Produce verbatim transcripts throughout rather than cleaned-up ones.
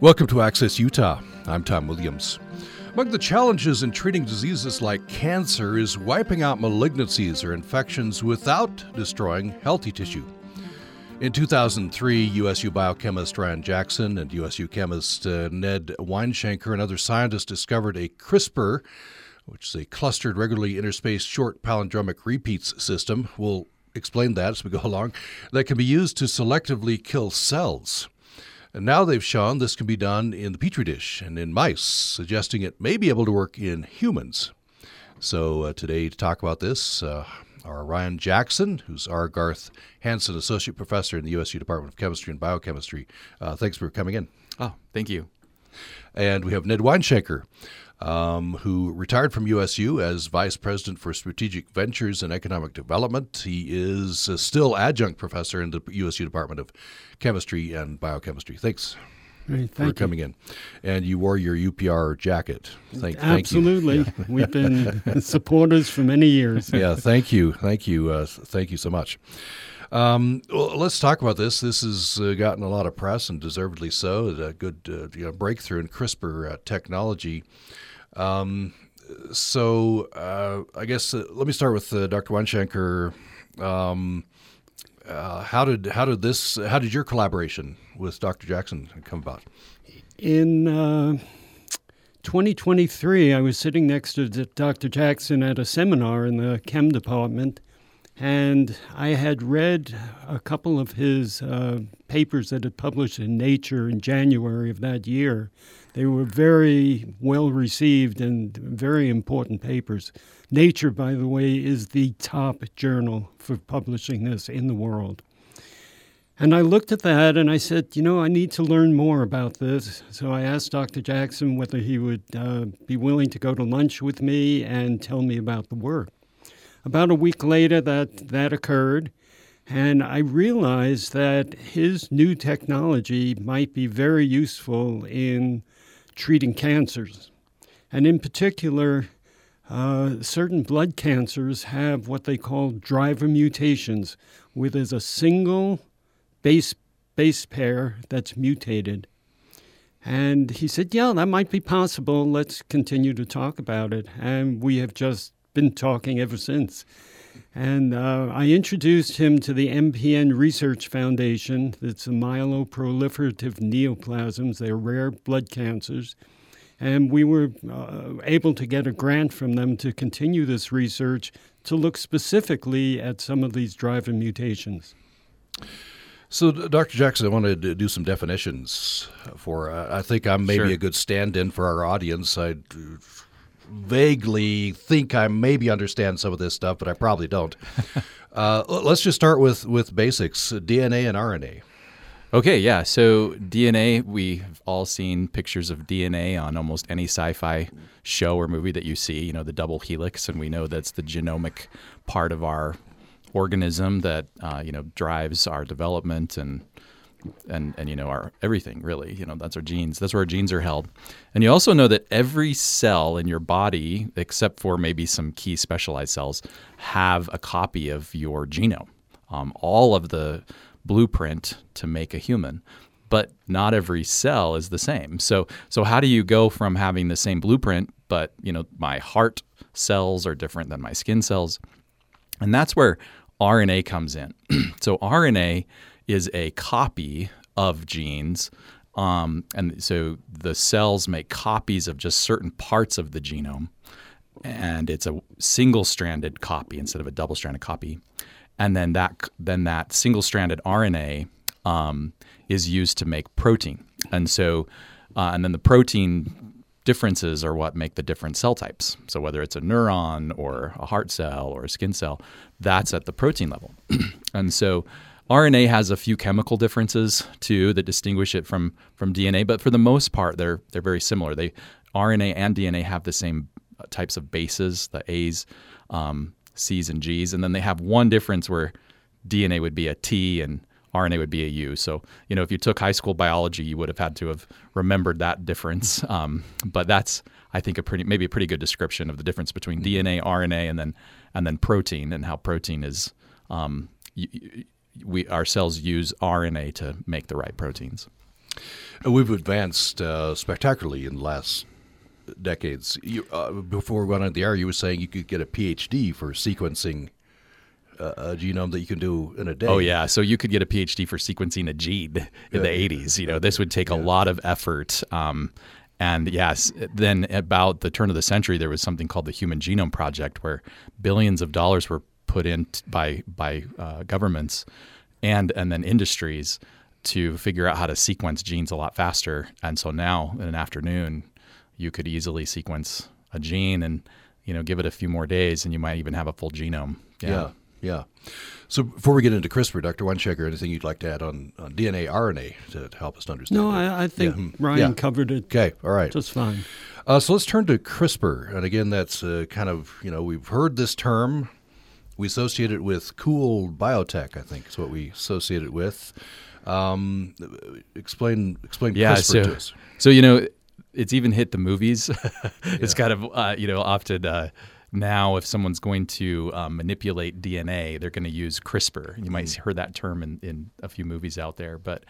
Welcome to Access Utah. I'm Tom Williams. Among the challenges in treating diseases like cancer is wiping out malignancies or infections without destroying healthy tissue. In two thousand three, U S U biochemist Ryan Jackson and U S U chemist uh, Ned Weinschenker and other scientists discovered a CRISPR, which is a clustered, regularly interspaced, short palindromic repeats system. We'll explain that as we go along, that can be used to selectively kill cells. And now they've shown this can be done in the Petri dish and in mice, suggesting it may be able to work in humans. So uh, today to talk about this uh, are Ryan Jackson, who's R. Garth Hansen Associate Professor in the U S U Department of Chemistry and Biochemistry. Uh, thanks for coming in. Oh, thank you. And we have Ned Weinschenker, um, who retired from U S U as Vice President for Strategic Ventures and Economic Development. He is uh, still adjunct professor in the U S U Department of Chemistry and Biochemistry. Thanks Great, for thank coming you. in. And you wore your U P R jacket. Thank, Absolutely. Thank you. Yeah. We've been supporters for many years. Yeah, thank you. Thank you. Uh, thank you so much. Um, well, let's talk about this. This has uh, gotten a lot of press, and deservedly so. A good uh, you know, breakthrough in CRISPR uh, technology. Um, so uh, I guess uh, let me start with uh, Doctor Weinschenker. Um, uh, how did how did this how did your collaboration with Doctor Jackson come about? In uh, twenty twenty-three, I was sitting next to Doctor Jackson at a seminar in the chem department, and I had read a couple of his uh, papers that had published in Nature in January of that year. They were very well received and very important papers. Nature, by the way, is the top journal for publishing this in the world. And I looked at that and I said, you know, I need to learn more about this. So I asked Doctor Jackson whether he would uh, be willing to go to lunch with me and tell me about the work. About a week later, that, that occurred. And I realized that his new technology might be very useful in treating cancers. And in particular, uh, certain blood cancers have what they call driver mutations, where there's a single base base pair that's mutated. And he said, yeah, that might be possible. Let's continue to talk about it. And we have just been talking ever since. And uh, I introduced him to the M P N Research Foundation. It's the myeloproliferative neoplasms. They're rare blood cancers. And we were uh, able to get a grant from them to continue this research to look specifically at some of these driver mutations. So, Doctor Jackson, I wanted to do some definitions for, uh, I think I'm maybe Sure. a good stand-in for our audience. I vaguely think I maybe understand some of this stuff, but I probably don't. uh, let's just start with, with basics, D N A and R N A. Okay, yeah. So D N A, we've all seen pictures of D N A on almost any sci-fi show or movie that you see, you know, the double helix, and we know that's the genomic part of our organism that, uh, you know, drives our development and and and you know our everything, really. You know, that's our genes. That's where our genes are held. And you also know that every cell in your body, except for maybe some key specialized cells, have a copy of your genome. Um, all of the blueprint to make a human. But not every cell is the same. So so how do you go from having the same blueprint, but you know, my heart cells are different than my skin cells? And that's where R N A comes in. So R N A is a copy of genes, um, and so the cells make copies of just certain parts of the genome, and it's a single-stranded copy instead of a double-stranded copy. And then that then that single-stranded R N A um, is used to make protein, and so uh, and then the protein differences are what make the different cell types. So whether it's a neuron or a heart cell or a skin cell, that's at the protein level. And so R N A has a few chemical differences too that distinguish it from from D N A, but for the most part, they're they're very similar. They R N A and D N A have the same types of bases, the A's, um, C's, and G's, and then they have one difference where D N A would be a T and R N A would be a U. So, you know, if you took high school biology, you would have had to have remembered that difference. Um, but that's, I think, a pretty maybe a pretty good description of the difference between D N A, R N A, and then and then protein, and how protein is. Um, y- y- we our cells use R N A to make the right proteins. We've advanced uh, spectacularly in the last decades. You, uh, before we went on the air, you were saying you could get a P H D for sequencing uh, a genome that you can do in a day. Oh, yeah. So you could get a P H D for sequencing a gene in yeah. the eighties. You know, this would take yeah. a lot of effort. Um, and yes, then about the turn of the century, there was something called the Human Genome Project, where billions of dollars were put in t- by by uh, governments and and then industries to figure out how to sequence genes a lot faster. And so now, in an afternoon, you could easily sequence a gene and, you know, give it a few more days, and you might even have a full genome. Yeah, yeah. yeah. So before we get into CRISPR, Doctor Weinsheiger, anything you'd like to add on, on D N A, R N A to, to help us understand? No, I, I think yeah. Ryan yeah. covered it. Okay, all right. Just fine. Uh, so let's turn to CRISPR. And again, that's uh, kind of, you know, we've heard this term. We associate it with cool biotech, I think is what we associate it with. Um, explain explain yeah, CRISPR so, to us. So, you know, it's even hit the movies. It's yeah. kind of, uh, you know, often uh, now if someone's going to um, manipulate D N A, they're going to use CRISPR. You might have heard that term in, in a few movies out there. But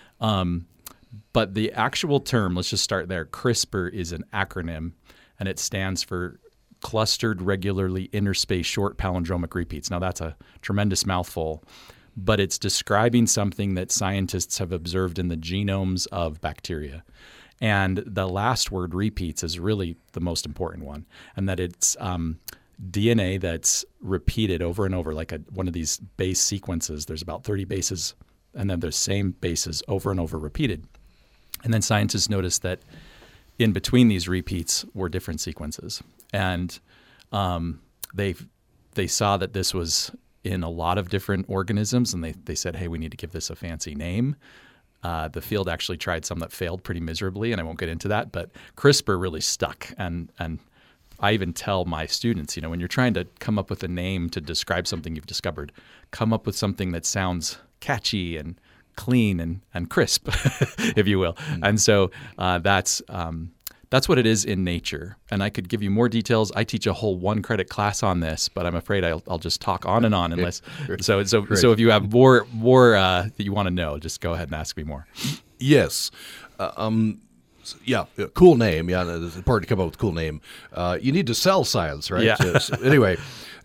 um, but the actual term, let's just start there. CRISPR is an acronym, and it stands for Clustered Regularly Interspaced Short Palindromic Repeats. Now, that's a tremendous mouthful, but it's describing something that scientists have observed in the genomes of bacteria. And the last word, repeats, is really the most important one, and that it's um, D N A that's repeated over and over, like a, one of these base sequences. There's about thirty bases, and then the same bases over and over repeated. And then scientists noticed that in between these repeats were different sequences. And um, they they saw that this was in a lot of different organisms, and they, they said, hey, we need to give this a fancy name. Uh, the field actually tried some that failed pretty miserably, and I won't get into that, but CRISPR really stuck. And and I even tell my students, you know, when you're trying to come up with a name to describe something you've discovered, come up with something that sounds catchy and clean and, and crisp, if you will. Mm-hmm. And so uh, that's um, that's what it is in nature. And I could give you more details. I teach a whole one credit class on this, but I'm afraid I'll, I'll just talk on and on unless. so so Great. so if you have more more uh, that you want to know, just go ahead and ask me more. Yes. Uh, um. Yeah, cool name. Yeah, it's important to come up with a cool name. Uh, you need to sell science, right? Yeah. So, so anyway,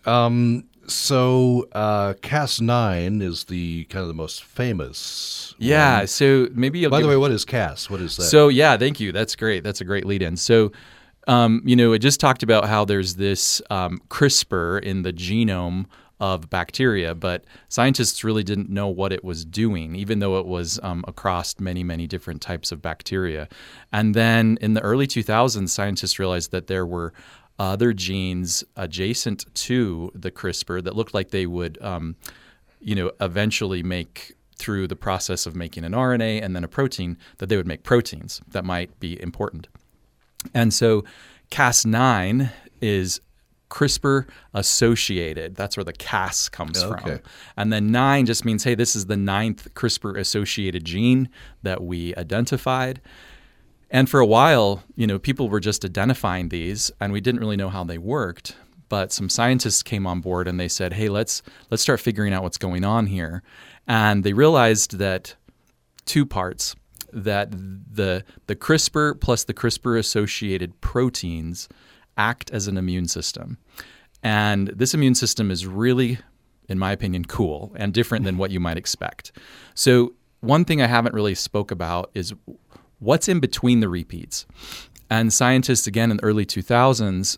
um, so uh, Cas nine is the kind of the most famous. Yeah. one. So maybe. You'll By give... the way, what is Cas? What is that? So yeah, thank you. That's great. That's a great lead-in. So, um, you know, it just talked about how there's this um, CRISPR in the genome of bacteria, but scientists really didn't know what it was doing, even though it was um, across many, many different types of bacteria. And then in the early two thousands, scientists realized that there were other genes adjacent to the CRISPR that looked like they would, um, you know, eventually make, through the process of making an R N A and then a protein, that they would make proteins that might be important. And so Cas nine is CRISPR associated. That's where the Cas comes okay. from. And then nine just means, hey, this is the ninth CRISPR associated gene that we identified. And for a while, you know, people were just identifying these, and we didn't really know how they worked. But some scientists came on board and they said, hey, let's let's start figuring out what's going on here. And they realized that two parts, that the the CRISPR plus the CRISPR associated proteins act as an immune system. And this immune system is really, in my opinion, cool and different than what you might expect. So one thing I haven't really spoke about is what's in between the repeats. And scientists, again, in the early two thousands,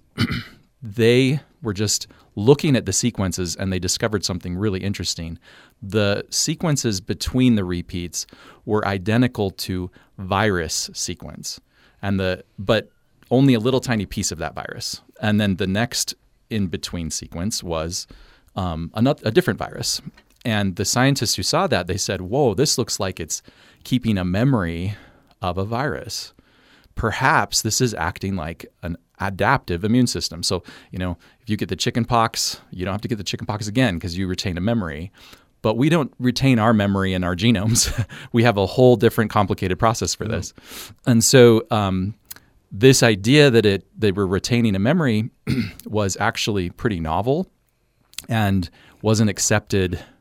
they were just looking at the sequences and they discovered something really interesting. The sequences between the repeats were identical to virus sequence, and the but only a little tiny piece of that virus. And then the next in-between sequence was um, another, a different virus. And the scientists who saw that, they said, whoa, this looks like it's keeping a memory of a virus. Perhaps this is acting like an adaptive immune system. So, you know, if you get the chicken pox, you don't have to get the chicken pox again because you retain a memory. But we don't retain our memory in our genomes. We have a whole different complicated process for this. And so um, this idea that it they were retaining a memory was actually pretty novel and wasn't accepted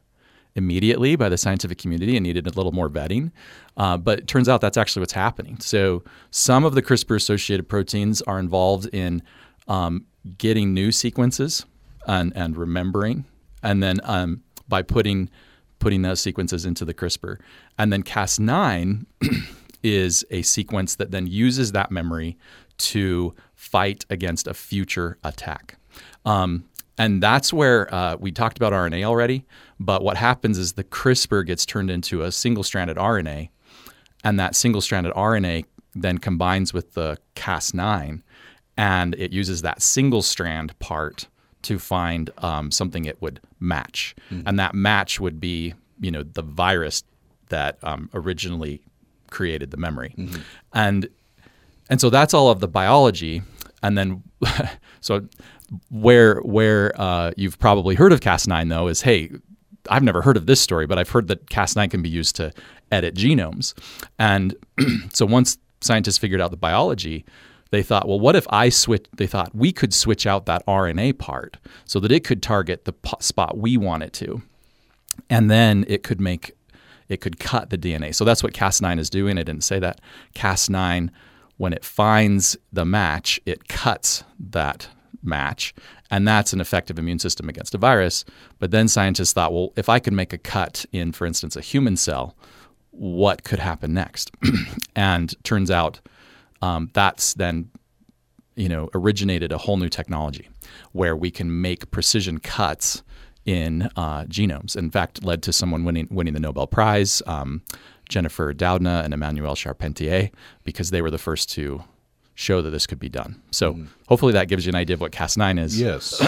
immediately by the scientific community and needed a little more vetting. Uh, but it turns out that's actually what's happening. So some of the CRISPR-associated proteins are involved in um, getting new sequences and, and remembering, and then um, by putting putting those sequences into the CRISPR. And then Cas nine is a sequence that then uses that memory to fight against a future attack. Um, and that's where uh, we talked about R N A already, but what happens is the CRISPR gets turned into a single-stranded R N A, and that single-stranded R N A then combines with the Cas nine, and it uses that single strand part to find um, something it would match. Mm-hmm. And that match would be, you know, the virus that um, originally created the memory. Mm-hmm. And and so that's all of the biology. And then so where where uh, you've probably heard of Cas nine, though, is, hey, I've never heard of this story, but I've heard that Cas nine can be used to edit genomes. And so once scientists figured out the biology, they thought, well, what if I switch? They thought we could switch out that R N A part so that it could target the p- spot we want it to, and then it could make, it could cut the D N A. So that's what Cas nine is doing. I didn't say that. Cas nine, when it finds the match, it cuts that match, and that's an effective immune system against a virus. But then scientists thought, well, if I could make a cut in, for instance, a human cell, what could happen next? And turns out um, that's then, you know, originated a whole new technology where we can make precision cuts in uh, genomes. In fact, led to someone winning winning the Nobel Prize, um, Jennifer Doudna and Emmanuelle Charpentier, because they were the first to show that this could be done. So mm. hopefully that gives you an idea of what Cas nine is. Yes.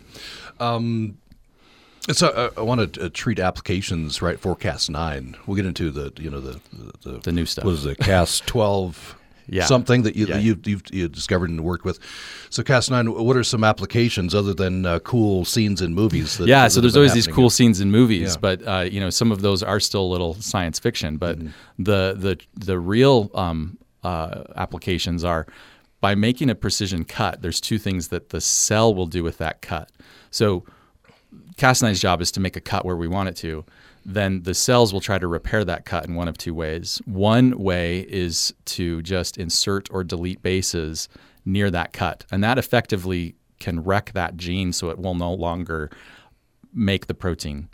um, so uh, I want to uh, treat applications right for Cas nine. We'll get into the you know the the, the, the new stuff. What is it, Cas twelve? Yeah. Something that you, yeah. you've, you've, you've discovered and worked with. So Cas nine, what are some applications other than uh, cool scenes in movies? That, yeah, that so there's always these cool here? scenes in movies, Yeah. but uh, you know, some of those are still a little science fiction. But Mm-hmm. the the the real um, uh, applications are by making a precision cut. There's two things that the cell will do with that cut. So Cas nine's job is to make a cut where we want it to. Then the cells will try to repair that cut in one of two ways. One way is to just insert or delete bases near that cut, and that effectively can wreck that gene so it will no longer make the protein.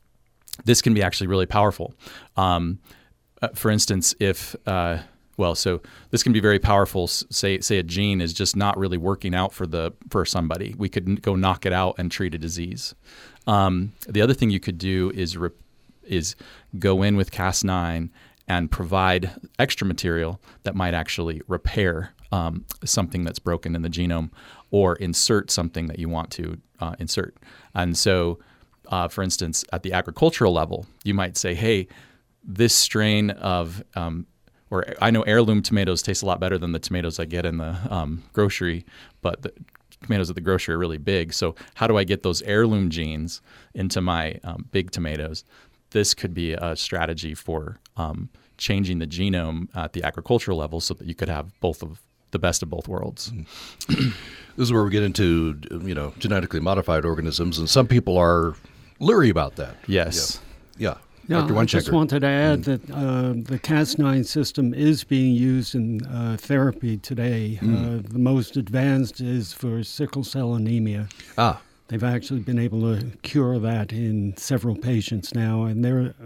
This can be actually really powerful. Um, uh, for instance, if uh, well, so this can be very powerful. Say, say a gene is just not really working out for the for somebody. We could n- go knock it out and treat a disease. Um, the other thing you could do is re- is go in with Cas nine and provide extra material that might actually repair um, something that's broken in the genome, or insert something that you want to uh, insert. And so, uh, for instance, at the agricultural level, you might say, hey, this strain of um, or I know heirloom tomatoes taste a lot better than the tomatoes I get in the um, grocery, but the tomatoes at the grocery are really big. So how do I get those heirloom genes into my um, big tomatoes? This could be a strategy for um, changing the genome at the agricultural level so that you could have both of the best of both worlds. This is where we get into, you know, genetically modified organisms, and some people are leery about that. Yes. Yeah. Yeah, Doctor I just Wenchecker. wanted to add Mm. that uh, the Cas nine system is being used in uh, therapy today. Mm. Uh, the most advanced is for sickle cell anemia. Ah. They've actually been able to cure that in several patients now, and there are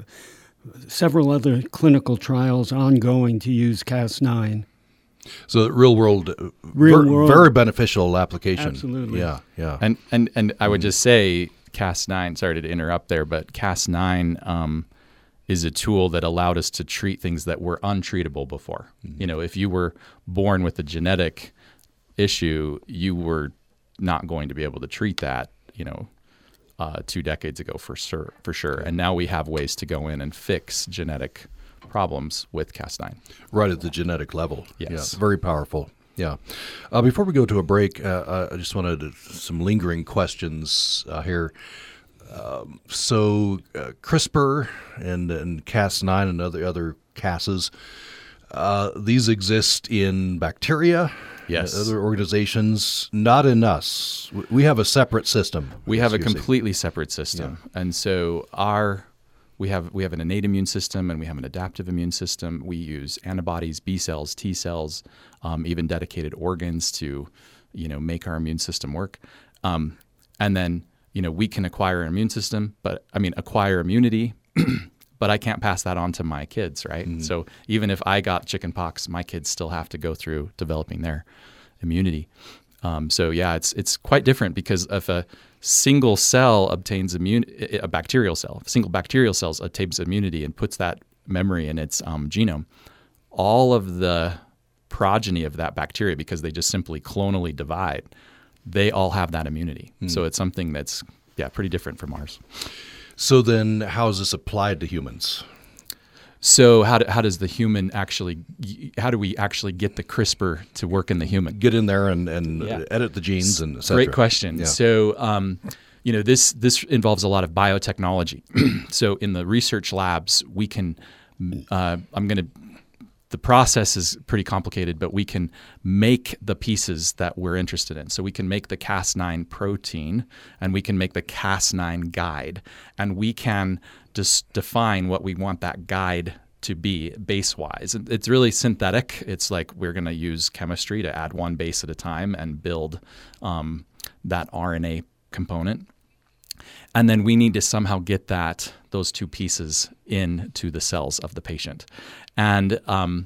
several other clinical trials ongoing to use Cas nine. So real world, uh, Real ver- world. very beneficial application. Absolutely. Yeah, yeah. And and and I would just say Cas nine, sorry to interrupt there, but Cas nine um, is a tool that allowed us to treat things that were untreatable before. Mm-hmm. You know, if you were born with a genetic issue, you were not going to be able to treat that, you know, uh, two decades ago for sure, for sure. And now we have ways to go in and fix genetic problems with Cas nine. Right at the genetic level. Yes. Yeah, very powerful. Yeah. Uh, before we go to a break, uh, I just wanted to, some lingering questions uh, here. Um, so uh, CRISPR and, and Cas nine and other other Cases, uh, these exist in bacteria. Yes. Uh, other organizations, not in us. W- We have a separate system. We have a excuse me. completely separate system. And so our we have we have an innate immune system and we have an adaptive immune system. We use antibodies, B cells, T cells, um, even dedicated organs to, you know, make our immune system work. Um, and then, you know, we can acquire an immune system, but I mean, acquire immunity, but I can't pass that on to my kids, right? Mm-hmm. So even if I got chickenpox, my kids still have to go through developing their immunity. Um, so yeah, it's it's quite different, because if a single cell obtains immune, a bacterial cell, a single bacterial cell obtains immunity and puts that memory in its um, genome, all of the progeny of that bacteria, because they just simply clonally divide, they all have that immunity. Mm. So it's something that's yeah pretty different from ours. So then, how is this applied to humans? So how do, how does the human actually, how do we actually get the CRISPR to work in the human? Get in there and, and yeah. edit the genes and et cetera. Great question. Yeah. So, um, you know, this this involves a lot of biotechnology. So in the research labs, we can, uh, I'm going to, the process is pretty complicated, but we can make the pieces that we're interested in. So we can make the Cas nine protein, and we can make the Cas nine guide, and we can just define what we want that guide to be base-wise. It's really synthetic. It's like we're going to use chemistry to add one base at a time and build um, that R N A component. And then we need to somehow get that those two pieces into the cells of the patient. And um,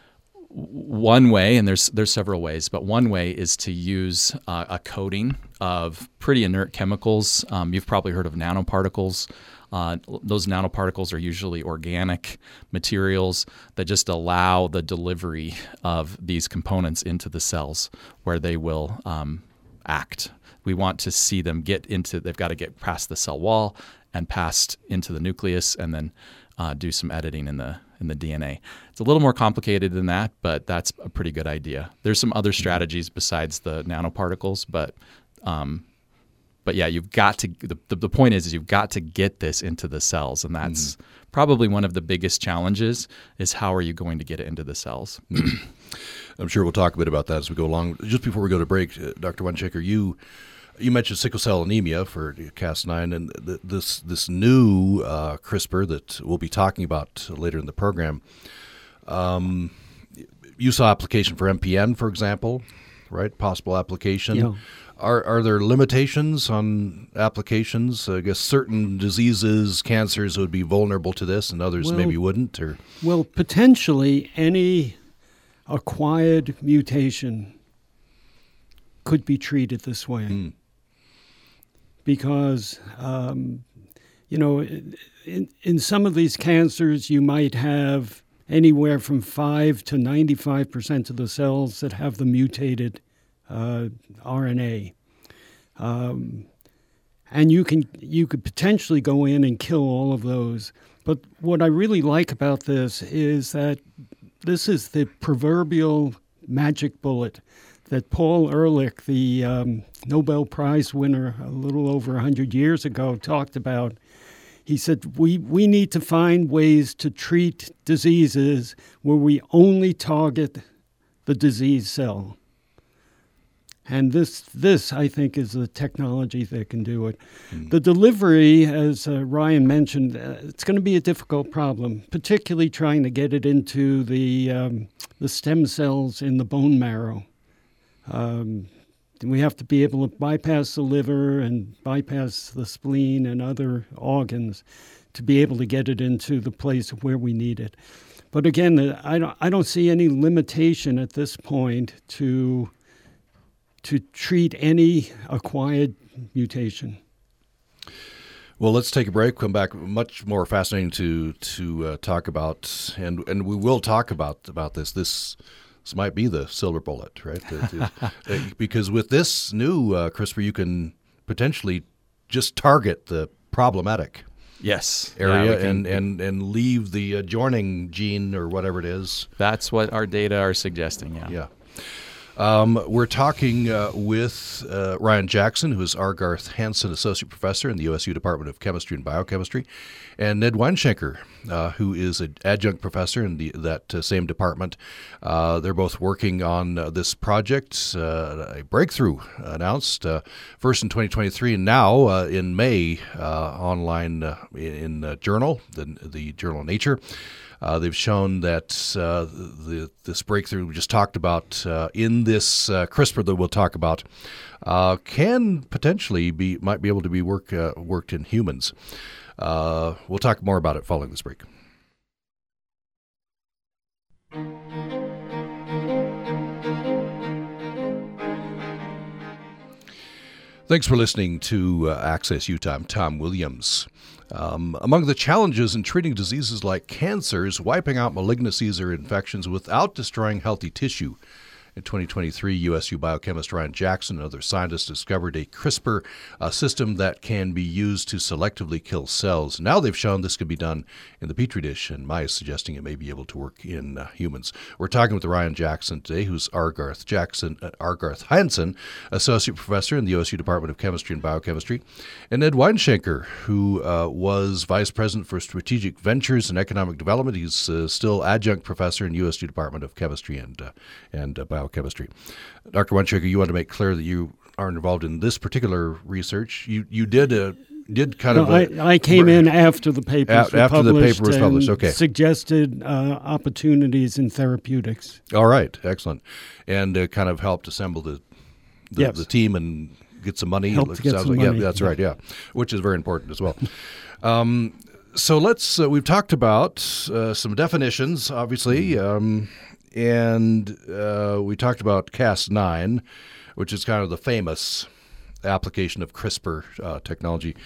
one way, and there's there's several ways, but one way is to use uh, a coating of pretty inert chemicals. Um, you've probably heard of nanoparticles. Uh, those nanoparticles are usually organic materials that just allow the delivery of these components into the cells where they will um, act. We want to see them get into, they've got to get past the cell wall and past into the nucleus, and then uh, do some editing in the in the D N A. It's a little more complicated than that, but that's a pretty good idea. There's some other strategies besides the nanoparticles, but um, but yeah, you've got to, the, the, the point is, is you've got to get this into the cells, and that's mm-hmm. probably one of the biggest challenges, is how are you going to get it into the cells? I'm sure we'll talk a bit about that as we go along. Just before we go to break, uh, Doctor Wendschaker, you you mentioned sickle cell anemia for Cas nine, and th- this this new uh, CRISPR that we'll be talking about later in the program. Um, you saw application for M P N, for example, right? Possible application. Yeah. Are are there limitations on applications? I guess certain diseases, cancers would be vulnerable to this, and others well, maybe wouldn't. Or well, potentially any acquired mutation could be treated this way. Mm. Because, um, you know, in, in some of these cancers, you might have anywhere from five to ninety-five percent of the cells that have the mutated uh, R N A. Um, and you can you could potentially go in and kill all of those. But what I really like about this is that this is the proverbial magic bullet that Paul Ehrlich, the um, Nobel Prize winner a little over one hundred years ago, talked about. He said, we, we need to find ways to treat diseases where we only target the disease cell. And this, this I think, is the technology that can do it. Mm. The delivery, as uh, Ryan mentioned, uh, it's going to be a difficult problem, particularly trying to get it into the um, the stem cells in the bone marrow. Um, we have to be able to bypass the liver and bypass the spleen and other organs to be able to get it into the place where we need it. But again, I don't, I don't see any limitation at this point to to treat any acquired mutation. Well, let's take a break. Come back. Much more fascinating to to uh, talk about, and and we will talk about about this. This. This might be the silver bullet, right? The, the, because with this new uh, CRISPR, you can potentially just target the problematic yes area yeah, can, and, and, and leave the adjoining gene or whatever it is. That's what our data are suggesting, yeah. Yeah. Um, we're talking uh, with uh, Ryan Jackson, who is Argarth Hansen Associate Professor in the U S U Department of Chemistry and Biochemistry, and Ned Weinschenker, uh, who is an adjunct professor in the, that uh, same department. Uh, they're both working on uh, this project, uh, a breakthrough announced uh, first in twenty twenty-three and now uh, in May uh, online uh, in uh, Journal, the, the journal Nature. Uh, they've shown that uh, the, this breakthrough we just talked about uh, in this uh, CRISPR that we'll talk about uh, can potentially be might be able to be work uh, worked in humans. Uh, we'll talk more about it following this break. Thanks for listening to uh, Access Utah. I'm Tom Williams. Um, among the challenges in treating diseases like cancer is wiping out malignancies or infections without destroying healthy tissue. In twenty twenty-three, U S U biochemist Ryan Jackson and other scientists discovered a CRISPR uh, system that can be used to selectively kill cells. Now they've shown this can be done in the Petri dish, and mice, suggesting it may be able to work in uh, humans. We're talking with Ryan Jackson today, who's Argarth Jackson, uh, Argarth Hansen, Associate Professor in the U S U Department of Chemistry and Biochemistry, and Ed Weinschenker, who uh, was Vice President for Strategic Ventures and Economic Development. He's uh, still Adjunct Professor in U S U Department of Chemistry and uh, and uh, Biochemistry. Chemistry. Doctor Weinschenker, you want to make clear that you aren't involved in this particular research. You you did a, did kind no, of a, I, I came in after the paper a, was after published the paper was published. Okay, suggested uh, opportunities in therapeutics. All right, excellent, and uh, kind of helped assemble the the, yes. the team and get some money. Helped to get some like. money. Yeah, that's right. Yeah, which is very important as well. um, so let's. Uh, we've talked about uh, some definitions, obviously. Um, And uh, we talked about Cas nine, which is kind of the famous application of CRISPR uh, technology.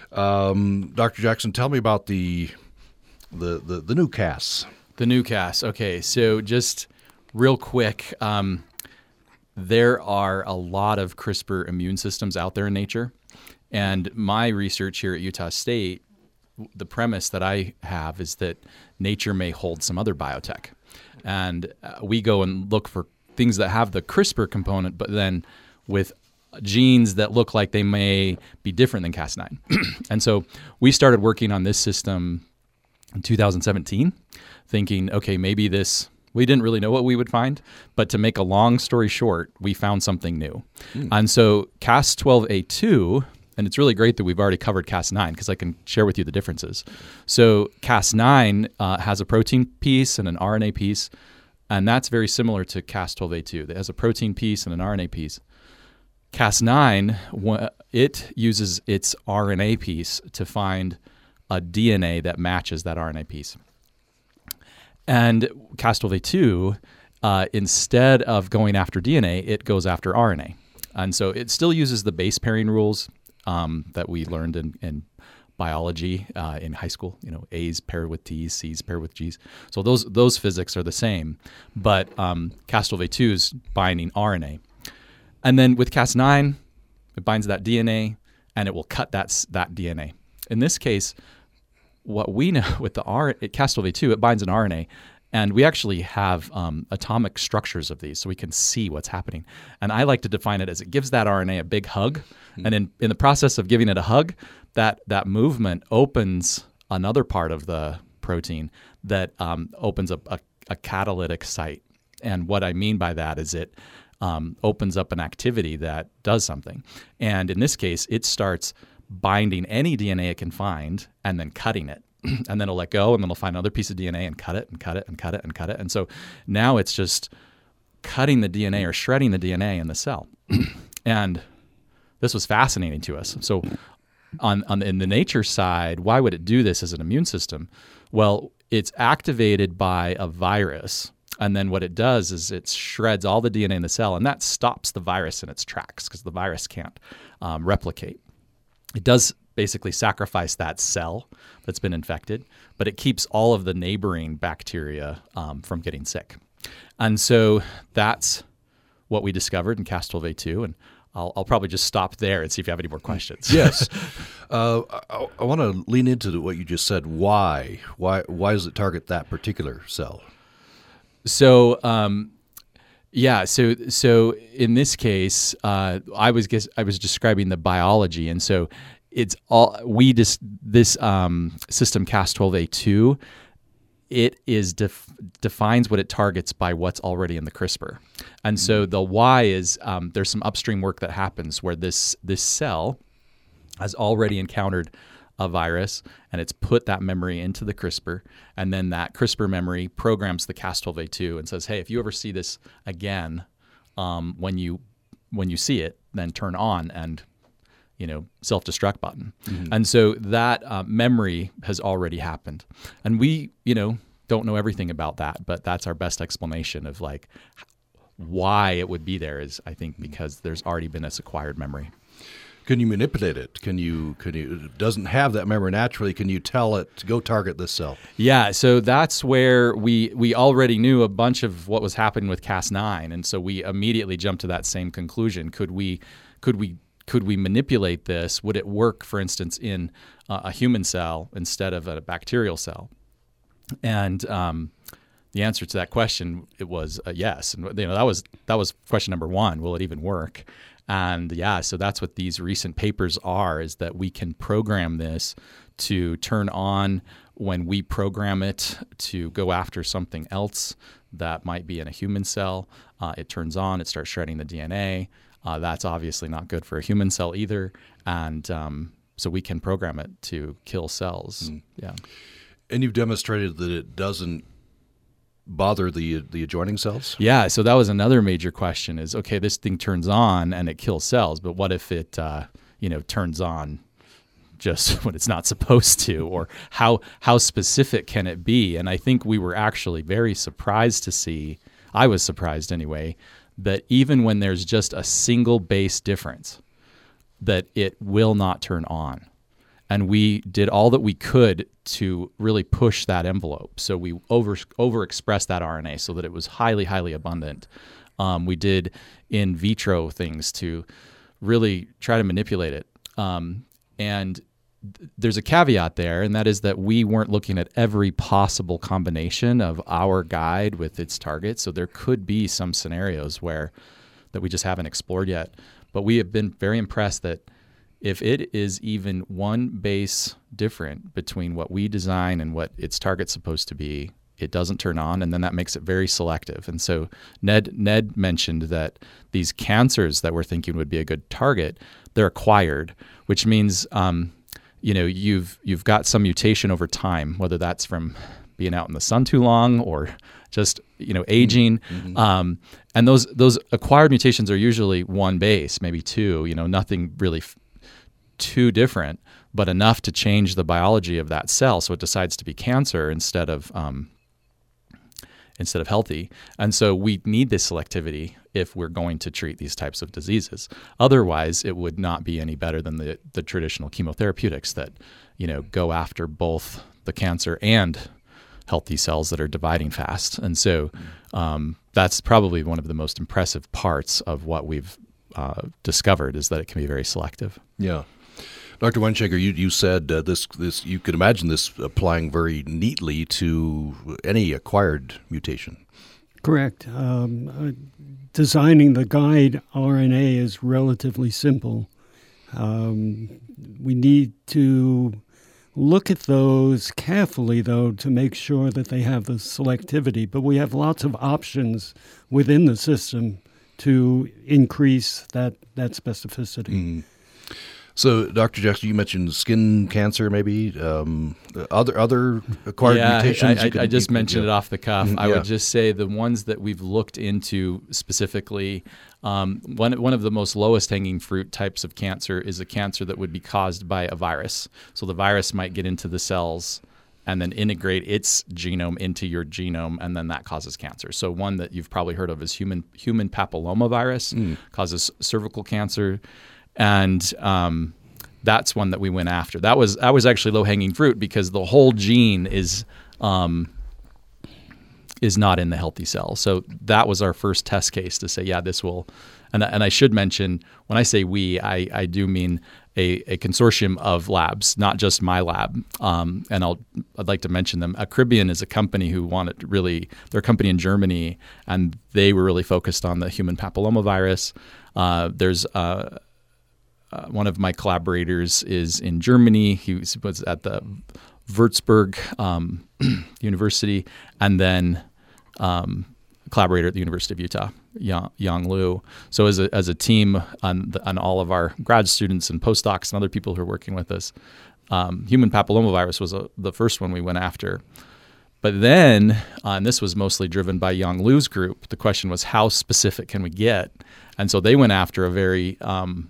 Um, Doctor Jackson, tell me about the the the, the new Cas. The new Cas. Okay, so just real quick, um, there are a lot of CRISPR immune systems out there in nature, and my research here at Utah State, the premise that I have is that nature may hold some other biotech. And uh, we go and look for things that have the CRISPR component, but then with genes that look like they may be different than Cas nine. And so we started working on this system in two thousand seventeen, thinking, okay, maybe this, we didn't really know what we would find, but to make a long story short, we found something new. Mm. And so Cas twelve A two, and it's really great that we've already covered Cas nine because I can share with you the differences. So Cas nine uh, has a protein piece and an R N A piece, and that's very similar to Cas twelve A two. It has a protein piece and an R N A piece. Cas nine, it uses its R N A piece to find a D N A that matches that R N A piece. And Cas twelve A two, uh, instead of going after D N A, it goes after R N A. And so it still uses the base pairing rules Um, that we learned in, in biology uh, in high school. You know, A's paired with T's, C's paired with G's. So those those physics are the same, but um, Cas twelve A two is binding R N A, and then with Cas nine, it binds that D N A, and it will cut that that D N A. In this case, what we know with the R Cas twelve A two, it binds an R N A. And we actually have um, atomic structures of these so we can see what's happening. And I like to define it as it gives that R N A a big hug. Mm-hmm. And in, in the process of giving it a hug, that, that movement opens another part of the protein that um, opens up a, a catalytic site. And what I mean by that is it um, opens up an activity that does something. And in this case, it starts binding any D N A it can find and then cutting it. And then it'll let go, and then it'll find another piece of D N A and cut it and cut it and cut it and cut it. And so now it's just cutting the D N A or shredding the D N A in the cell. And this was fascinating to us. So on, on in the nature side, why would it do this as an immune system? Well, it's activated by a virus. And then what it does is it shreds all the D N A in the cell, and that stops the virus in its tracks because the virus can't um, replicate. It does basically sacrifice that cell that's been infected, but it keeps all of the neighboring bacteria um, from getting sick. And so that's what we discovered in Cas twelve A two, and I'll, I'll probably just stop there and see if you have any more questions. Yes. uh, I, I want to lean into what you just said. Why? Why Why does it target that particular cell? So um, Yeah, so so in this case, uh, I was guess, I was describing the biology, and so it's all we just this um, system Cas twelve A two. It is def- defines what it targets by what's already in the CRISPR, and so the why is um, there's some upstream work that happens where this this cell has already encountered a virus, and it's put that memory into the CRISPR, and then that CRISPR memory programs the Cas twelve A two and says, hey, if you ever see this again, um, when you when you see it, then turn on and you know self-destruct button. Mm-hmm. And so that uh, memory has already happened, and we you know don't know everything about that, but that's our best explanation of like why it would be there is I think because there's already been this acquired memory. Can you manipulate it? Can you, can you, it doesn't have that memory naturally. Can you tell it to go target this cell? Yeah, so that's where we we already knew a bunch of what was happening with Cas nine, and so we immediately jumped to that same conclusion. Could we, could we, could we manipulate this? Would it work, for instance, in uh, a human cell instead of a bacterial cell? And um, the answer to that question, it was a yes. And you know that was that was question number one. Will it even work? And yeah, so that's what these recent papers are, is that we can program this to turn on when we program it to go after something else that might be in a human cell. Uh, it turns on, it starts shredding the D N A. Uh, that's obviously not good for a human cell either. And um, so we can program it to kill cells. Mm. Yeah. And you've demonstrated that it doesn't bother the the adjoining cells? Yeah, so that was another major question is, okay, this thing turns on and it kills cells, but what if it, uh, you know, turns on just when it's not supposed to, or how how specific can it be? And I think we were actually very surprised to see, I was surprised anyway, that even when there's just a single base difference, that it will not turn on. And we did all that we could to really push that envelope. So we over overexpressed that R N A so that it was highly, highly abundant. Um, we did in vitro things to really try to manipulate it. Um, and th- there's a caveat there, and that is that we weren't looking at every possible combination of our guide with its target. So there could be some scenarios where that we just haven't explored yet. But we have been very impressed that if it is even one base different between what we design and what its target's supposed to be, it doesn't turn on, and then that makes it very selective. And so Ned Ned mentioned that these cancers that we're thinking would be a good target, they're acquired, which means um, you know you've you've got some mutation over time, whether that's from being out in the sun too long or just you know aging. Mm-hmm. Um, and those those acquired mutations are usually one base, maybe two. You know, nothing really F- too different, but enough to change the biology of that cell so it decides to be cancer instead of um, instead of healthy. And so we need this selectivity if we're going to treat these types of diseases. Otherwise, it would not be any better than the, the traditional chemotherapeutics that you know go after both the cancer and healthy cells that are dividing fast. And so um, that's probably one of the most impressive parts of what we've uh, discovered, is that it can be very selective. Yeah. Doctor Weinschenker, you, you said uh, this, this, you could imagine this applying very neatly to any acquired mutation. Correct. Um, uh, designing the guide R N A is relatively simple. Um, we need to look at those carefully, though, to make sure that they have the selectivity. But we have lots of options within the system to increase that, that specificity. Mm. So, Doctor Jackson, you mentioned skin cancer, maybe um, other other acquired yeah, mutations. I, I, can, I just can, mentioned yeah. it off the cuff. Mm, I yeah. would just say the ones that we've looked into specifically. Um, one one of the most lowest hanging fruit types of cancer is a cancer that would be caused by a virus. So the virus might get into the cells and then integrate its genome into your genome, and then that causes cancer. So one that you've probably heard of is human human papillomavirus, mm. causes cervical cancer. And um, that's one that we went after. That was that was actually low-hanging fruit because the whole gene is um, is not in the healthy cell. So that was our first test case to say, yeah, this will. And and I should mention, when I say we, I, I do mean a, a consortium of labs, not just my lab. Um, and I'll I'd like to mention them. Acribion is a company who wanted to really they're a company in Germany, and they were really focused on the human papillomavirus. Uh, there's uh, uh, one of my collaborators is in Germany. He was, was at the Würzburg um, University, and then um, collaborator at the University of Utah, Yang, Yang Liu. So as a as a team on the, on all of our grad students and postdocs and other people who are working with us, um, human papillomavirus was a, the first one we went after. But then, uh, and this was mostly driven by Yang Liu's group, the question was how specific can we get? And so they went after a very um,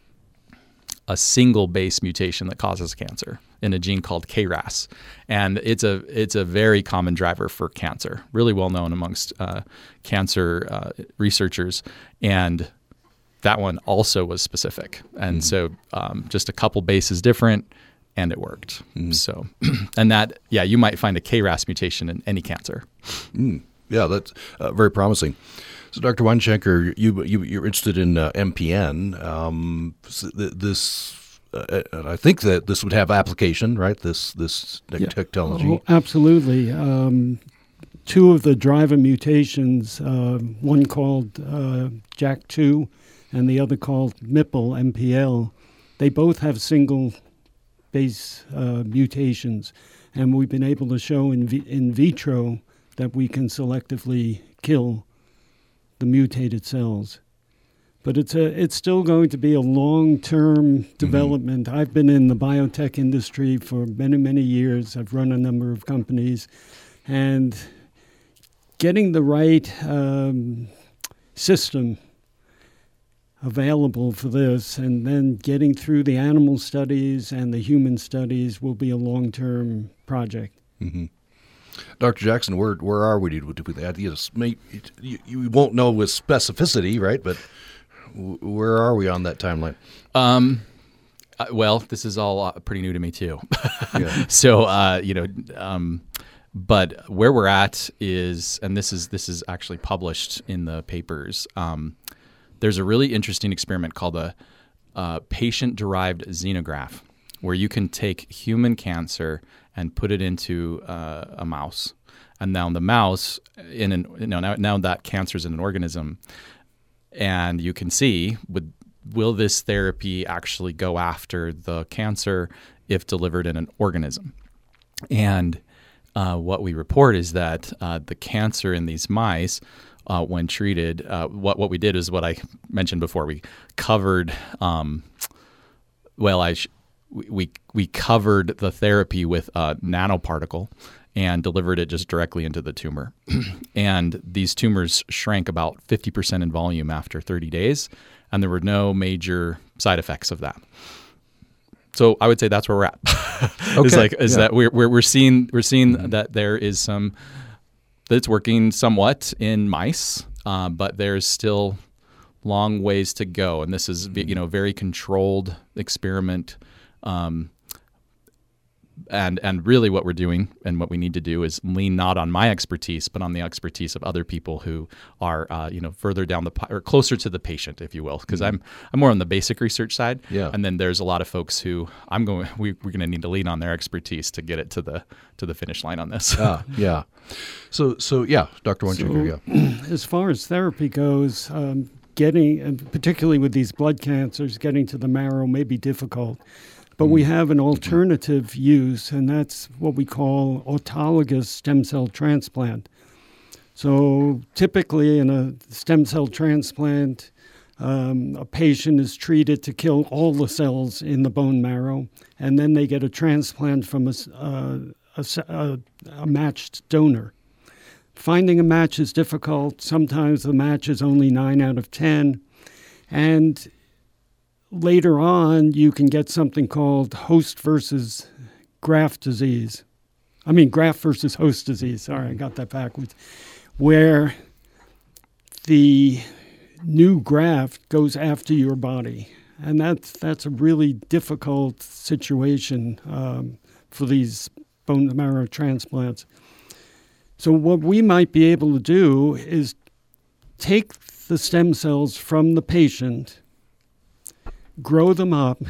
a single base mutation that causes cancer in a gene called K R A S, and it's a it's a very common driver for cancer, really well known amongst uh, cancer uh, researchers, and that one also was specific, and mm-hmm. so um, just a couple bases different, and it worked. Mm-hmm. So, and that yeah, you might find a K R A S mutation in any cancer. Mm. Yeah, that's uh, very promising. So, Doctor Weinschenker, you, you you're interested in uh, M P N. Um, this. Uh, I think that this would have application, right? This this yeah. technology. Oh, absolutely. Um, two of the driver mutations, uh, one called uh, J A K two and the other called M I P L, M P L, they both have single base uh, mutations. And we've been able to show in, vi- in vitro that we can selectively kill the mutated cells. But it's a it's still going to be a long-term development. Mm-hmm. I've been in the biotech industry for many, many years. I've run a number of companies. And getting the right um, system available for this and then getting through the animal studies and the human studies will be a long-term project. Mm-hmm. Doctor Jackson, where where are we with that? You, you, you won't know with specificity, right? But where are we on that timeline? Um, uh, well, this is all uh, pretty new to me too. yeah. So, uh, you know, um, but where we're at is, and this is this is actually published in the papers. Um, there's a really interesting experiment called a uh, patient-derived xenograft, where you can take human cancer and put it into uh, a mouse, and now the mouse in an you know now, now that cancer is in an organism. And you can see, would, will this therapy actually go after the cancer if delivered in an organism? And uh, what we report is that uh, the cancer in these mice, uh, when treated, uh, what, what we did is what I mentioned before. We covered, um, well, I sh- we, we covered the therapy with a nanoparticle and delivered it just directly into the tumor. And these tumors shrank about fifty percent in volume after thirty days, and there were no major side effects of that. So I would say that's where we're at. Okay. Is like is yeah. that we're we're, we're seeing we're seeing mm-hmm. that there is some that it's working somewhat in mice, uh, but there's still long ways to go. And this is you know very controlled experiment. Um, And and really what we're doing and what we need to do is lean not on my expertise, but on the expertise of other people who are, uh, you know, further down the, or closer to the patient, if you will. Because mm-hmm. I'm I'm more on the basic research side. Yeah. And then there's a lot of folks who I'm going, we, we're going to need to lean on their expertise to get it to the to the finish line on this. Ah, yeah. So, so yeah, Doctor Weinschenker, so, yeah. As far as therapy goes, um, getting, particularly with these blood cancers, getting to the marrow may be difficult. But we have an alternative use, and that's what we call autologous stem cell transplant. So typically in a stem cell transplant, um, a patient is treated to kill all the cells in the bone marrow, and then they get a transplant from a, uh, a, a, a matched donor. Finding a match is difficult. Sometimes the match is only nine out of ten. And later on, you can get something called host versus graft disease. I mean, graft versus host disease. Sorry, I got that backwards. Where the new graft goes after your body. And that's, that's a really difficult situation um, for these bone marrow transplants. So what we might be able to do is take the stem cells from the patient, grow them up,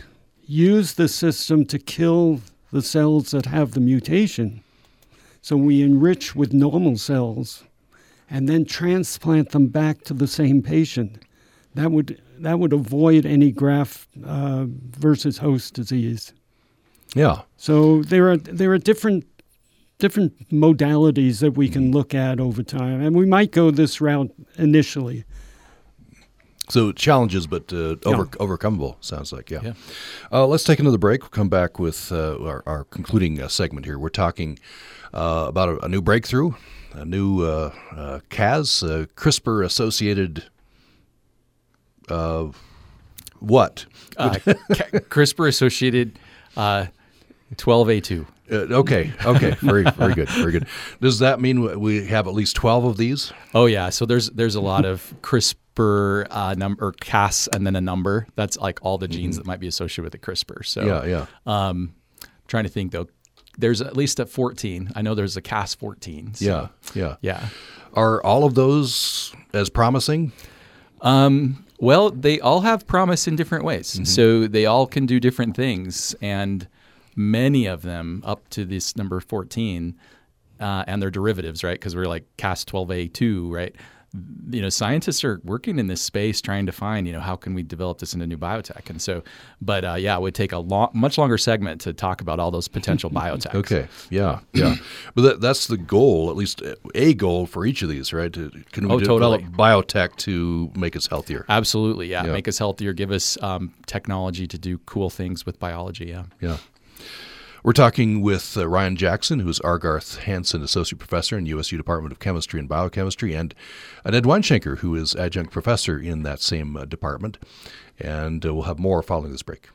use the system to kill the cells that have the mutation. So we enrich with normal cells and then transplant them back to the same patient. That would that would avoid any graft uh, versus host disease. Yeah. So there are there are different different modalities that we can look at over time, and we might go this route initially. So challenges, but uh, over, Yeah. overcomable, sounds like, yeah. Yeah. Uh, let's take another break. We'll come back with uh, our, our concluding uh, segment here. We're talking uh, about a, a new breakthrough, a new uh, uh, C A S, uh, CRISPR-associated uh, what? Uh, ca- CRISPR-associated uh, twelve A two. Uh, okay, okay, very, very good, very good. Does that mean we have at least twelve of these? Oh yeah, so there's there's a lot of CRISPR uh, number or Cas and then a number. That's like all the genes that might be associated with the CRISPR. So Yeah, yeah. Um, trying to think though, there's at least a fourteen. I know there's a Cas fourteen. So, Yeah, yeah. yeah. Are all of those as promising? Um, well, they all have promise in different ways. Mm-hmm. So they all can do different things, and many of them up to this number fourteen, uh, and their derivatives, right? Because we're like Cas twelve A two, right? You know, scientists are working in this space trying to find, you know, how can we develop this into new biotech? And so, but uh, yeah, it would take a long, much longer segment to talk about all those potential biotechs. Okay, yeah, yeah. But that, that's the goal, at least a goal for each of these, right? To- Can we Oh, develop totally. biotech to make us healthier? Absolutely, yeah. Yeah. Make us healthier, give us um, technology to do cool things with biology, yeah. Yeah. We're talking with uh, Ryan Jackson, who's Argarth Hansen Associate Professor in U S U Department of Chemistry and Biochemistry, and Ed Weinschenker, who is Adjunct Professor in that same uh, department. And uh, we'll have more following this break.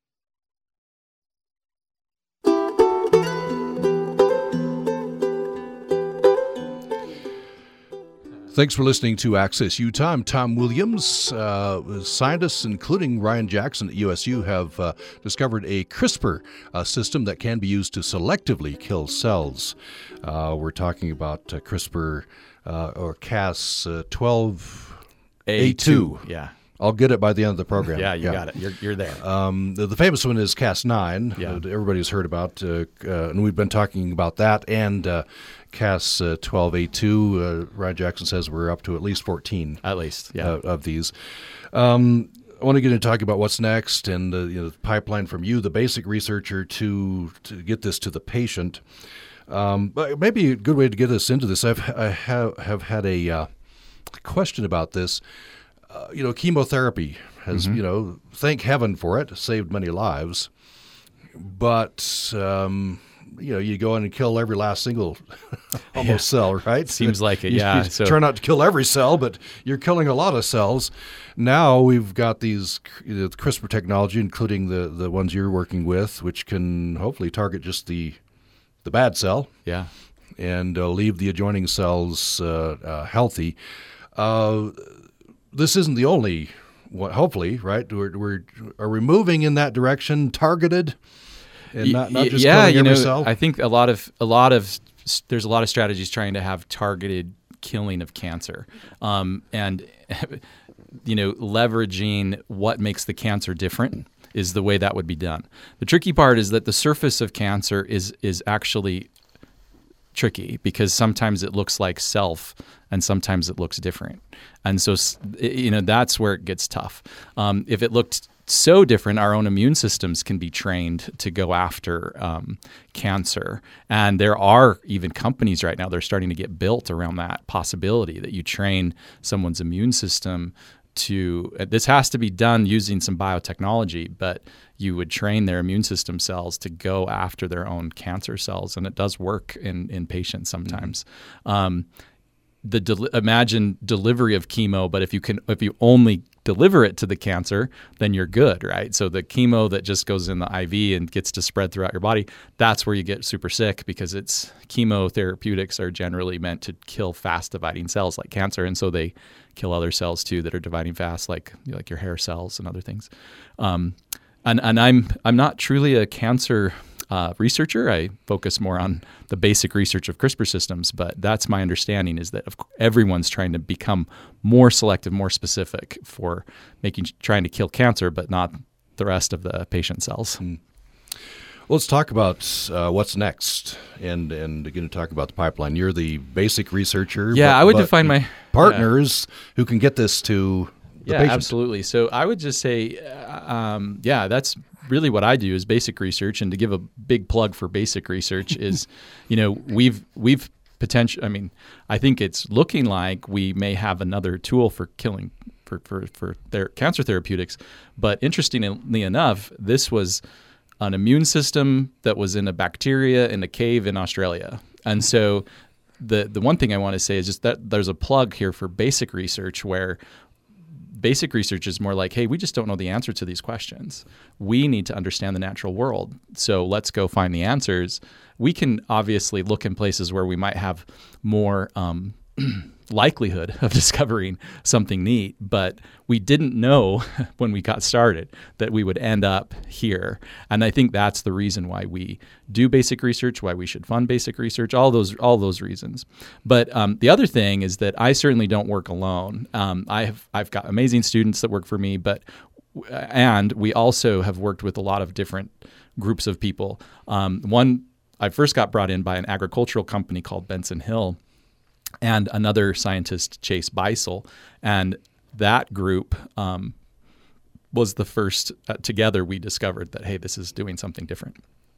Thanks for listening to Access Utah. I'm Tom Williams. Uh, scientists, including Ryan Jackson at U S U, have uh, discovered a CRISPR uh, system that can be used to selectively kill cells. Uh, we're talking about uh, CRISPR uh, or Cas uh, twelve A two. Yeah. I'll get it by the end of the program. Yeah, you got it. You're, you're there. Um, the, the famous one is Cas nine. Yeah. Uh, everybody's heard about, uh, uh, and we've been talking about that. And uh, Cas uh, twelve A two, uh, Ryan Jackson says we're up to at least fourteen At least, yeah. uh, of these. Um, I want to get into talking about what's next and uh, you know, the pipeline from you, the basic researcher, to to get this to the patient. Um, but maybe a good way to get us into this, I've, I have, have had a uh, question about this. Uh, you know, chemotherapy has, Mm-hmm. you know, thank heaven for it, saved many lives. But, um, you know, you go in and kill every last single almost cell, right? Seems like it, You- yeah. You So- try not to kill every cell, but you're killing a lot of cells. Now we've got these you know, CRISPR technology, including the, the ones you're working with, which can hopefully target just the the bad cell Yeah. and uh, leave the adjoining cells uh, uh, healthy. Uh, this isn't the only one, hopefully, right? We're, we're are we moving in that direction, targeted, and not, not Y- just yeah, killing you every know, cell? I think a lot of a lot of there's a lot of strategies trying to have targeted killing of cancer, um, and you know, leveraging what makes the cancer different is the way that would be done. The tricky part is that the surface of cancer is is actually tricky because sometimes it looks like self and sometimes it looks different. And so, you know, that's where it gets tough. Um, if it looked so different, our own immune systems can be trained to go after um, cancer. And there are even companies right now that are starting to get built around that possibility that you train someone's immune system to, this has to be done using some biotechnology, but you would train their immune system cells to go after their own cancer cells. And it does work in, in patients sometimes. Mm-hmm. Um, the del- imagine delivery of chemo, but if you can, if you only deliver it to the cancer, then you're good, right? So the chemo that just goes in the I V and gets to spread throughout your body, that's where you get super sick because it's chemotherapeutics are generally meant to kill fast dividing cells like cancer, and so they kill other cells too that are dividing fast, like like your hair cells and other things. Um, and and I'm I'm not truly a cancer Uh, researcher. I focus more on the basic research of CRISPR systems, but that's my understanding is that of course, everyone's trying to become more selective, more specific for making trying to kill cancer, but not the rest of the patient cells. Mm. Well, let's talk about uh, what's next, and and going to talk about the pipeline. You're the basic researcher. Yeah, but, I would but define my partners yeah. who can get this to the yeah, patient. Absolutely. So I would just say, uh, um, yeah, that's really what I do is basic research. And to give a big plug for basic research is, you know, we've we've potential. I mean, I think it's looking like we may have another tool for killing for for for their cancer therapeutics. But interestingly enough, this was an immune system that was in a bacteria in a cave in Australia. And so the the one thing I want to say is just that there's a plug here for basic research where basic research is more like, hey, we just don't know the answer to these questions. We need to understand the natural world. So let's go find the answers. We can obviously look in places where we might have more um, likelihood of discovering something neat, but we didn't know when we got started that we would end up here. And I think that's the reason why we do basic research, why we should fund basic research, all those all those reasons. But um, the other thing is that I certainly don't work alone. Um, I have I've got amazing students that work for me, but and we also have worked with a lot of different groups of people. Um, one, I first got brought in by an agricultural company called Benson Hill, and another scientist, Chase Beisel. And that group um, was the first, uh, together we discovered that, hey, this is doing something different.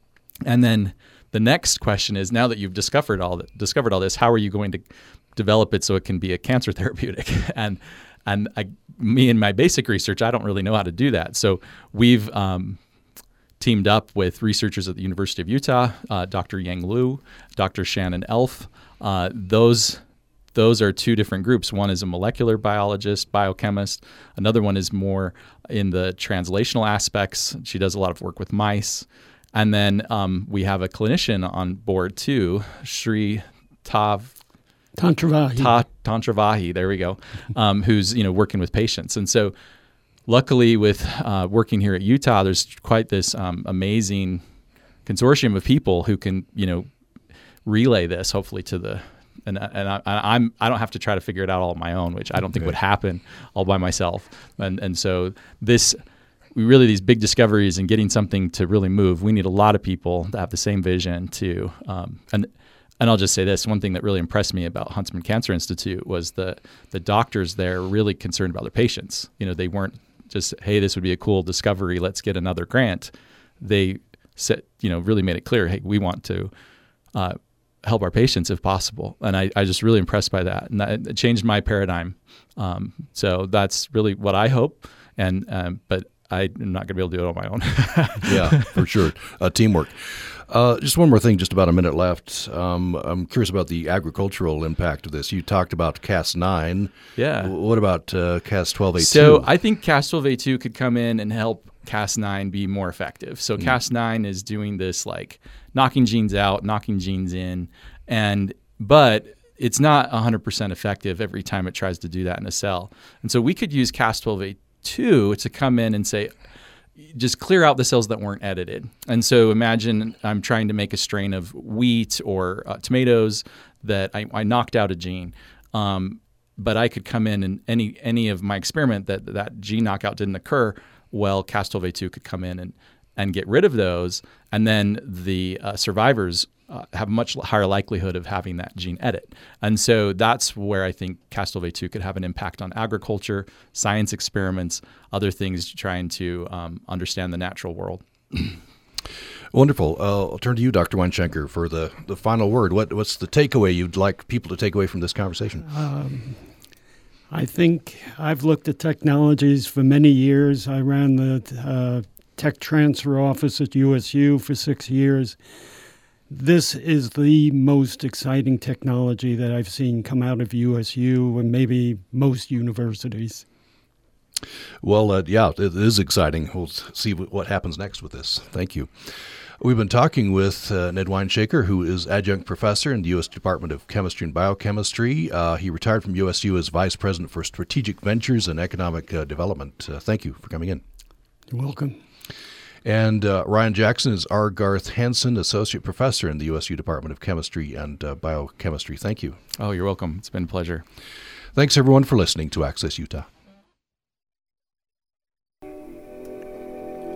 And then the next question is, now that you've discovered all that, discovered all this, how are you going to develop it so it can be a cancer therapeutic? and and I, me and my basic research, I don't really know how to do that. So we've um, teamed up with researchers at the University of Utah, uh, Doctor Yang Liu, Doctor Shannon Elf. Uh, those those are two different groups. One is a molecular biologist, biochemist. Another one is more in the translational aspects. She does a lot of work with mice. And then um, we have a clinician on board too, Shri Tav Tantravahi. Ta, Tantravahi, there we go, um, who's you know working with patients. And so luckily with uh, working here at Utah, there's quite this um, amazing consortium of people who can you know relay this hopefully to the and and I, I'm I don't have to try to figure it out all on my own, which I don't think okay. would happen all by myself. And and so this we really these big discoveries and getting something to really move. We need a lot of people that have the same vision to um, and and I'll just say this: one thing that really impressed me about Huntsman Cancer Institute was the the doctors there really concerned about their patients. You know, they weren't just hey, this would be a cool discovery, let's get another grant. They said you know really made it clear, hey, we want to. Uh, help our patients if possible. And I, I just really impressed by that. And that it changed my paradigm. Um, so that's really what I hope. And um, but I'm not going to be able to do it on my own. Yeah, for sure. Uh, teamwork. Uh, just one more thing, just about a minute left. Um, I'm curious about the agricultural impact of this. You talked about C A S nine. Yeah. What about uh, C A S twelve A two? So I think C A S twelve A two could come in and help C A S nine be more effective. So mm. C A S nine is doing this like knocking genes out, knocking genes in, and but it's not one hundred percent effective every time it tries to do that in a cell. And so we could use C A S twelve A two to come in and say, just clear out the cells that weren't edited. And so imagine I'm trying to make a strain of wheat or uh, tomatoes that I, I knocked out a gene. Um, but I could come in and any any of my experiment that that gene knockout didn't occur, well, C A S twelve A two could come in and, and get rid of those. And then the uh, survivors uh, have a much higher likelihood of having that gene edit. And so that's where I think C A S twelve A two could have an impact on agriculture, science experiments, other things trying to um, understand the natural world. Wonderful. Uh, I'll turn to you, Doctor Weinschenker, for the, the final word. What What's the takeaway you'd like people to take away from this conversation? Um, I think I've looked at technologies for many years. I ran the uh, tech transfer office at U S U for six years. This is the most exciting technology that I've seen come out of U S U and maybe most universities. Well, uh, yeah, it is exciting. We'll see what happens next with this. Thank you. We've been talking with uh, Ned Weinschenker, who is adjunct professor in the U S Department of Chemistry and Biochemistry. Uh, he retired from U S U as vice president for strategic ventures and economic uh, development. Uh, thank you for coming in. You're welcome. And uh, Ryan Jackson is R. Garth Hansen, associate professor in the U S U Department of Chemistry and uh, Biochemistry. Thank you. Oh, you're welcome. It's been a pleasure. Thanks, everyone, for listening to Access Utah.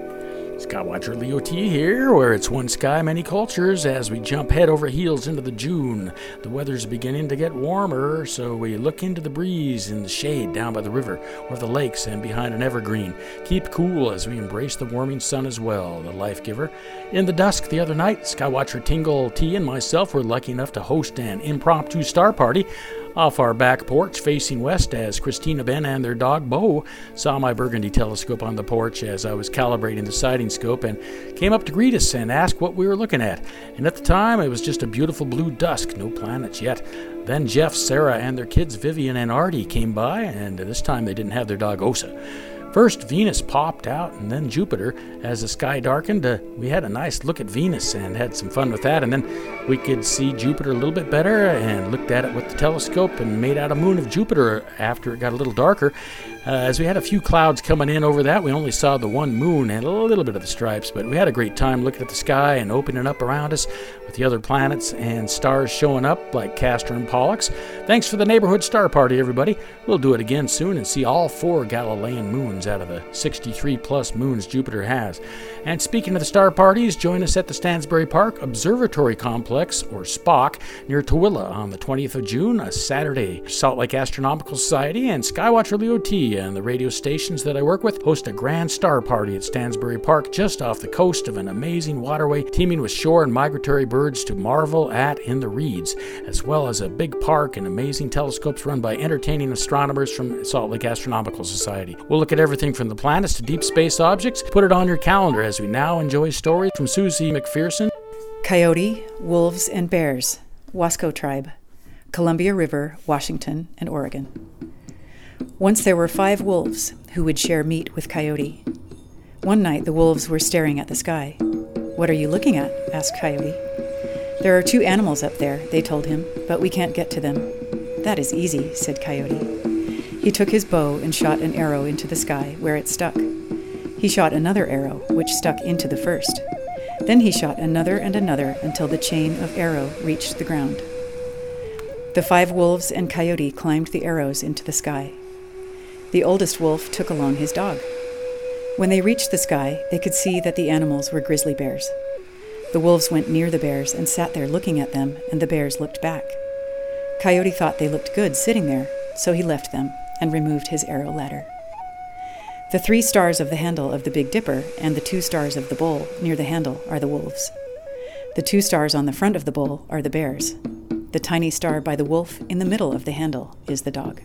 Skywatcher Leo T here, where it's one sky, many cultures, as we jump head over heels into the June. The weather's beginning to get warmer, so we look into the breeze in the shade down by the river or the lakes and behind an evergreen. Keep cool as we embrace the warming sun as well, the life giver. In the dusk the other night, Skywatcher Tingle T and myself were lucky enough to host an impromptu star party off our back porch facing west as Christina Ben and their dog Bo saw my Burgundy telescope on the porch as I was calibrating the sighting scope and came up to greet us and ask what we were looking at. And at the time it was just a beautiful blue dusk, no planets yet. Then Jeff, Sarah, and their kids Vivian and Artie came by, and this time they didn't have their dog Osa. First, Venus popped out, and then Jupiter. As the sky darkened, uh, we had a nice look at Venus and had some fun with that, and then we could see Jupiter a little bit better and looked at it with the telescope and made out a moon of Jupiter after it got a little darker. Uh, as we had a few clouds coming in over that, we only saw the one moon and a little bit of the stripes, but we had a great time looking at the sky and opening up around us with the other planets and stars showing up like Castor and Pollux. Thanks for the neighborhood star party, everybody. We'll do it again soon and see all four Galilean moons out of the sixty-three plus moons Jupiter has. And speaking of the star parties, join us at the Stansbury Park Observatory Complex, or SPOC, near Tooele on the twentieth of June, a Saturday. Salt Lake Astronomical Society and Skywatcher Leo T and the radio stations that I work with host a grand star party at Stansbury Park just off the coast of an amazing waterway teeming with shore and migratory birds to marvel at in the reeds, as well as a big park and amazing telescopes run by entertaining astronomers from Salt Lake Astronomical Society. We'll look at everything from the planets to deep space objects. Put it on your calendar as we now enjoy stories from Susie McPherson. Coyote, wolves, and bears, Wasco tribe, Columbia River, Washington, and Oregon. Once there were five wolves who would share meat with Coyote. One night the wolves were staring at the sky. "What are you looking at?" asked Coyote. "There are two animals up there," they told him, "but we can't get to them." "That is easy," said Coyote. He took his bow and shot an arrow into the sky where it stuck. He shot another arrow, which stuck into the first. Then he shot another and another until the chain of arrow reached the ground. The five wolves and Coyote climbed the arrows into the sky. The oldest wolf took along his dog. When they reached the sky, they could see that the animals were grizzly bears. The wolves went near the bears and sat there looking at them, and the bears looked back. Coyote thought they looked good sitting there, so he left them and removed his arrow ladder. The three stars of the handle of the Big Dipper and the two stars of the bowl near the handle are the wolves. The two stars on the front of the bowl are the bears. The tiny star by the wolf in the middle of the handle is the dog.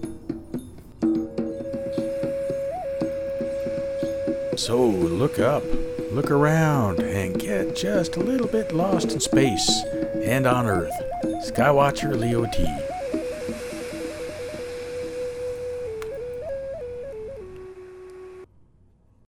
So look up, look around, and get just a little bit lost in space and on Earth. Skywatcher Leo T.